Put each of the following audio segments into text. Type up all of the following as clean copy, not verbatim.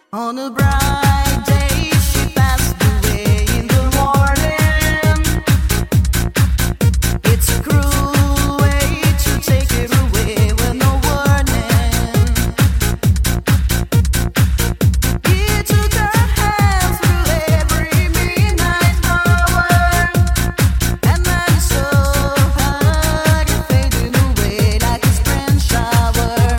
On a bright day, she passed away in the morning. It's a cruel way to take it away with no warning. He took her hand through every midnight hour, and then he saw her fading away like a spring shower.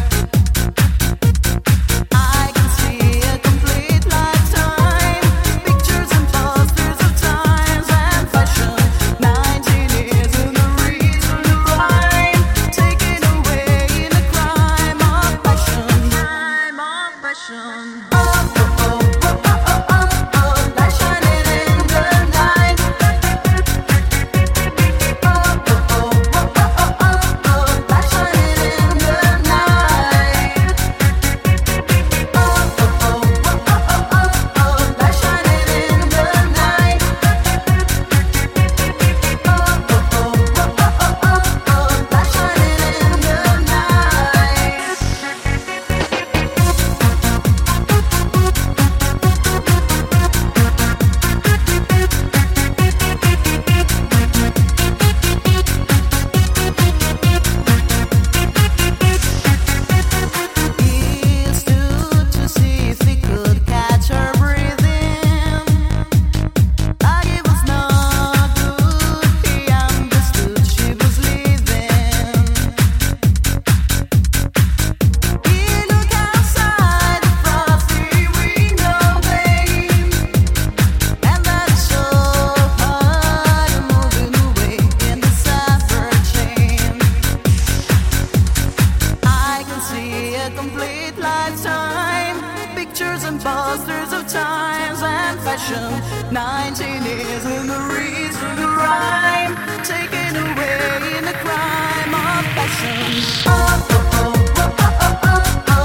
I can see a complete lifetime, pictures and posters of times and fashion. 19 years in the reason to rhyme, taken away in a crime of passion. Crime of passion. Oh, oh, oh, oh, oh, oh, oh, oh, light shining in the night. Oh, oh, oh, oh, oh, oh, oh, oh, light shining in the night. Oh, oh, oh, oh, oh, oh, oh, light shining in the night. Oh, oh, oh, oh, oh, oh, oh, light shining in the He stood to see if he could catch her breathing. Like it was not good, he understood she was leaving. He looked outside the frosty window pane, and then he saw her moving away in the summer chain. I can see a complete lifetime, pictures and posters of times and fashion. 19 years in the reason to rhyme, taken away in a crime of passion. Oh, oh, oh, oh, oh, oh, oh,